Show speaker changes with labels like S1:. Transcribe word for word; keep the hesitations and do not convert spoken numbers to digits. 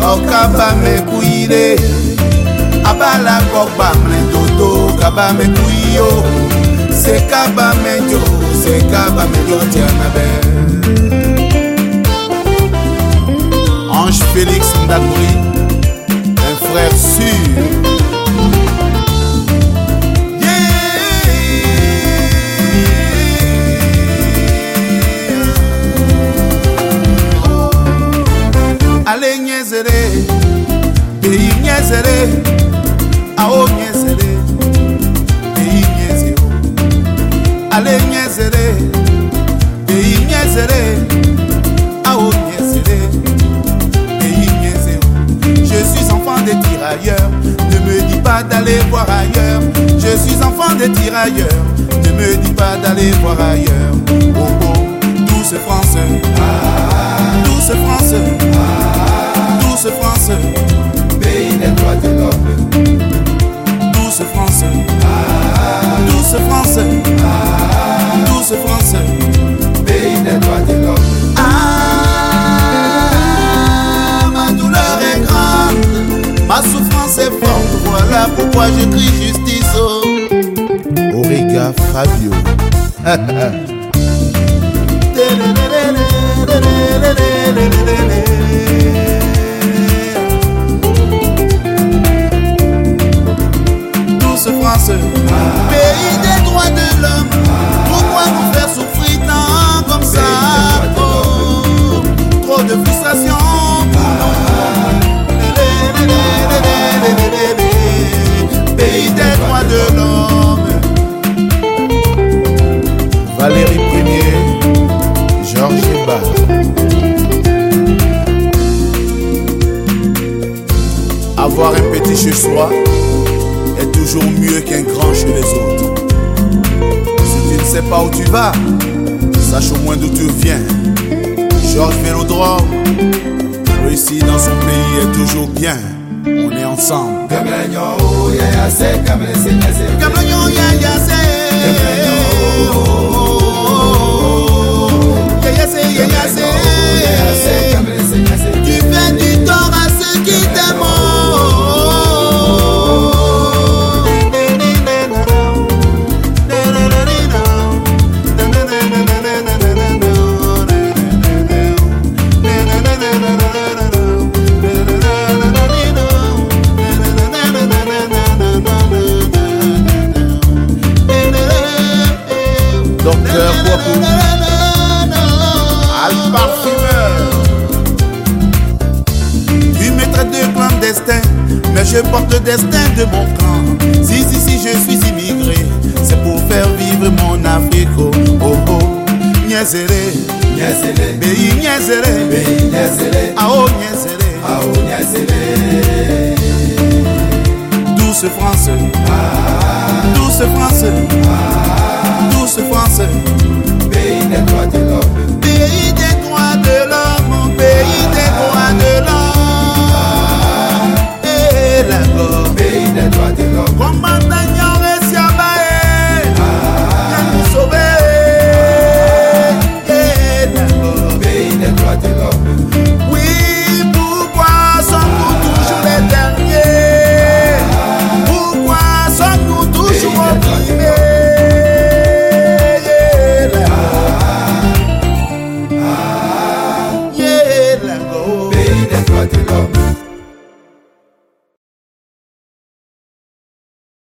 S1: Okaba me kuire abala kokba mlendodo kaba me kuyo se kaba me jo se kaba me jo tianabe. Ange Félix Ndakouri, un frère sûr. Ale nyezere, pays nyezere, ao nyezere, pays nyezero. Ale nyezere, pays nyezere, ao nyezere, pays nyezero. Je suis enfant des tirailleurs, ne me dis pas d'aller voir ailleurs. Je suis enfant des tirailleurs, ne me dis pas d'aller voir ailleurs. Oh oh, douce France, ah, douce France, ah, douce France, pays des droits de l'homme. Douce France, ah, douce France, ah, douce France, pays des droits de l'homme. Ah, ma douleur est grande, ma souffrance est forte, voilà pourquoi je crie justice. Oh. Origa Fabio. Douce France, ah, pays des droits de l'homme, ah, pourquoi nous faire souffrir tant comme ça? Oh, trop de frustration, ah, pays des droits de l'homme. Valérie Premier, Georges Eba. Avoir un petit chez soi est toujours mieux qu'un grand chez les autres. Si tu ne sais pas où tu vas, sache au moins d'où tu viens. Georges Vélodrome, réussir dans son pays est toujours bien. On est ensemble.
S2: Gamlanyo ya se, gamlese nyase.
S1: Gamlanyo ya ya se. Ya ya se, ya ya se. Tu fais du tort à ceux qui t'aiment. Docteur Kwaku, Al Parfumeur. Tu me traites de clandestin, mais je porte le destin de mon camp. Si, si, si, je suis immigré, c'est pour faire vivre mon Afrique. Oh, oh, oh. Nyezere,
S2: Nyezere,
S1: pays nyezere,
S2: pays nyezere,
S1: ao nyezere,
S2: ao nyezere.
S1: Douce France,
S2: ah,
S1: douce France,
S2: ah,
S1: douce France,
S2: pays des droits de l'homme.
S1: Pays des droits de l'homme, pays des droits de l'homme. Et la go,
S2: pays des droits de l'homme.
S1: comment t'ignorer si abaye, viens nous sauver. Et la go,
S2: pays des droits de l'homme.
S1: oui, pourquoi sommes-nous toujours les derniers? Pourquoi sommes-nous toujours opprimés?
S2: Pays des droits de l'homme.